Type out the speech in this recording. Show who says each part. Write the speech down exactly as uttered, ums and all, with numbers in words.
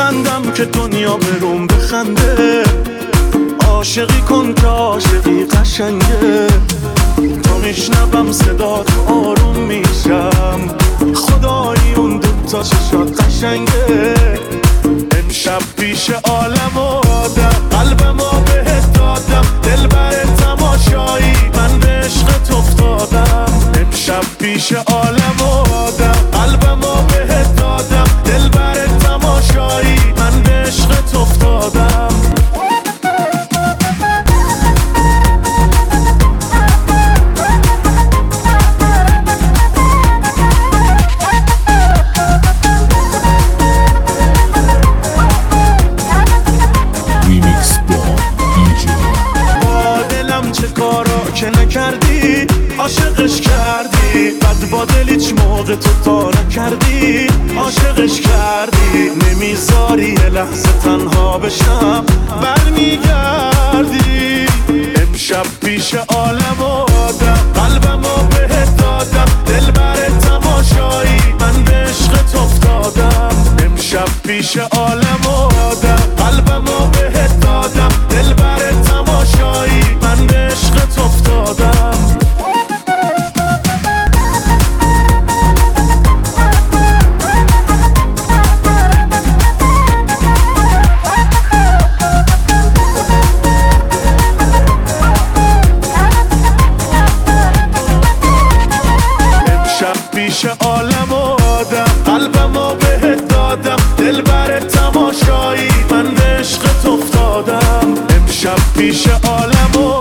Speaker 1: میخندم که دنیا بروم بخنده. عاشقی کن که عاشقی قشنگه، تا میشنوم صدا تو آروم میشم. خدایی اون دوتا چشات قشنگه. امشب پیش عالم و آدم قلبمو بهت دادم، دل بر تماشایی من به عشقت افتادم. امشب پیش عالم و آدم قلبمو بهت دادم، دل بر تماشایی من به عشقت افتادم. که نکردی عاشقش کردی، بد با دل هیچ موقع تو تا نکردی. عاشقش کردی نمیذاری یه لحظه تنها بشم، برمیگردی. امشب پیش عالم و آدم قلبمو بهت دادم، دل بر تماشایی من به عشقت افتادم. امشب پیش عالم و آدم قلبمو بهت دادم، دل بر تماشایی من به عشقت افتادم. امشب پیش عالم و آدم قلبمو بهت دادم، دل بر تماشایی من به عشقت افتادم. امشب پیش عالم و